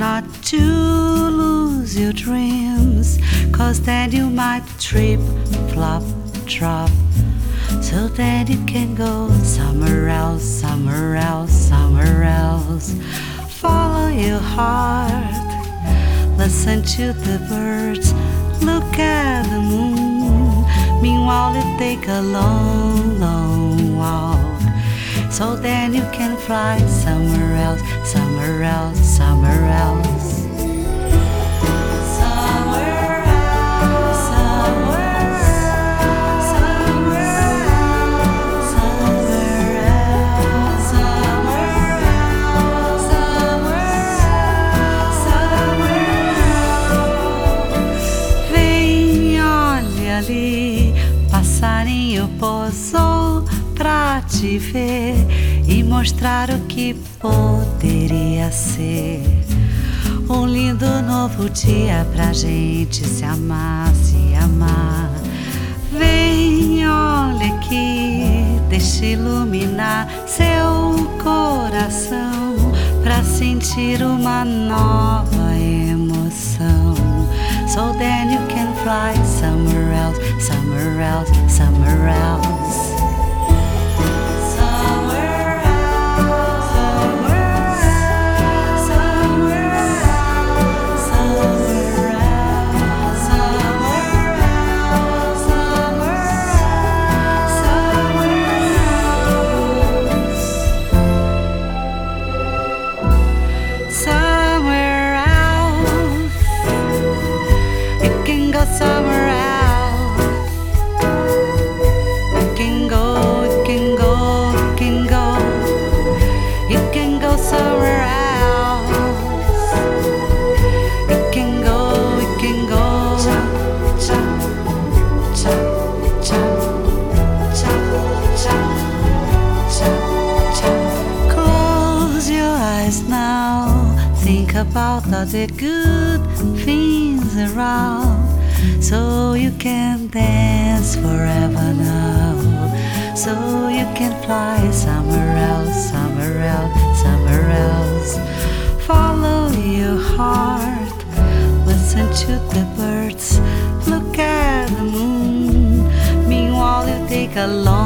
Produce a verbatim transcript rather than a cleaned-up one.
not to lose your dreams, 'cause then you might trip, flop, drop. So that you can go somewhere else, somewhere else, somewhere else. Follow your heart, listen to the birds, look at the moon. Meanwhile you take a long, long walk, so then you can fly somewhere else, somewhere else, somewhere else. Passarinho pousou pra te ver e mostrar o que poderia ser. Um lindo novo dia pra gente se amar, se amar. Vem, olha aqui, deixa iluminar seu coração pra sentir uma nova emoção. So then you can fly somewhere else, somewhere else, somewhere else. Somewhere else, somewhere else, somewhere else, somewhere else, somewhere else, somewhere else, somewhere else. Somewhere else, you can go, you can go, you can go, you can go somewhere else. You can go, you can go. Chop, chop, chop, chop, chop, chop, chop. Close your eyes now. Think about all the good things around. So you can dance forever now. So you can fly somewhere else, somewhere else, somewhere else. Follow your heart, listen to the birds, look at the moon. Meanwhile you take a long